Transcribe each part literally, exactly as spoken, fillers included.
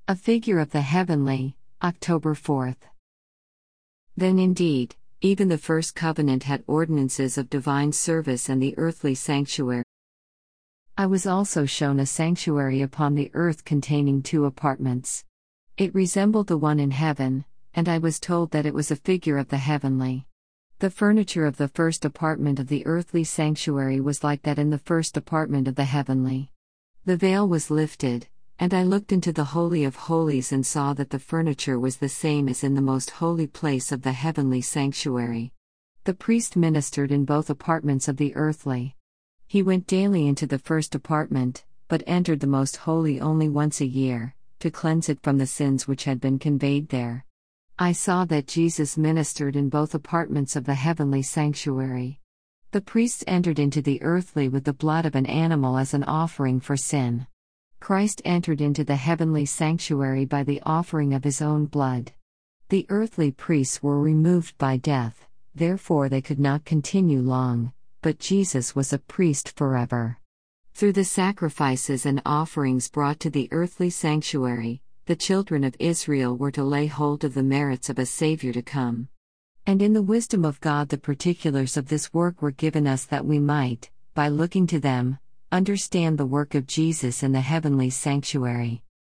A figure of the heavenly, October fourth. Then indeed, even the first covenant had ordinances of divine service and the earthly sanctuary. I was also shown a sanctuary upon the earth containing two apartments. It resembled the one in heaven, and I was told that it was a figure of the heavenly. The furniture of the first apartment of the earthly sanctuary was like that in the first apartment of the heavenly. The veil was lifted, and I looked into the Holy of Holies and saw that the furniture was the same as in the most holy place of the heavenly sanctuary. The priest ministered in both apartments of the earthly. He went daily into the first apartment, but entered the most holy only once a year, to cleanse it from the sins which had been conveyed there. I saw that Jesus ministered in both apartments of the heavenly sanctuary. The priests entered into the earthly with the blood of an animal as an offering for sin. Christ entered into the heavenly sanctuary by the offering of his own blood. The earthly priests were removed by death, therefore they could not continue long, but Jesus was a priest forever. Through the sacrifices and offerings brought to the earthly sanctuary, the children of Israel were to lay hold of the merits of a Savior to come. And in the wisdom of God the particulars of this work were given us that we might, by looking to them, understand the work of Jesus in the heavenly sanctuary.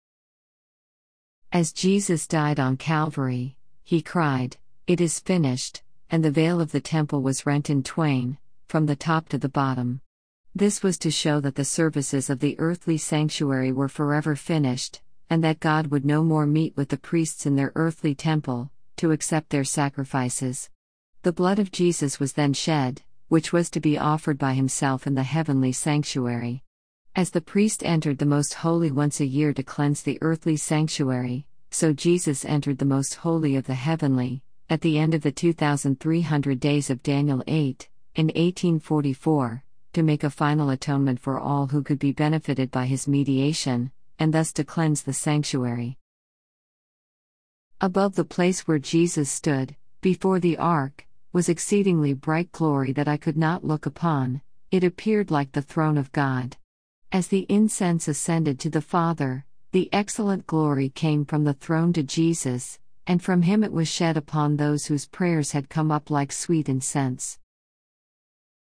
As Jesus died on Calvary, he cried, "It is finished," and the veil of the temple was rent in twain, from the top to the bottom. This was to show that the services of the earthly sanctuary were forever finished, and that God would no more meet with the priests in their earthly temple, to accept their sacrifices. The blood of Jesus was then shed, which was to be offered by himself in the heavenly sanctuary. As the priest entered the most holy once a year to cleanse the earthly sanctuary, so Jesus entered the most holy of the heavenly, at the end of the two thousand three hundred days of Daniel eight, in eighteen forty-four, to make a final atonement for all who could be benefited by his mediation, and thus to cleanse the sanctuary. Above the place where Jesus stood, before the ark, was exceedingly bright glory that I could not look upon. It appeared like the throne of God. As the incense ascended to the Father, the excellent glory came from the throne to Jesus, and from him it was shed upon those whose prayers had come up like sweet incense.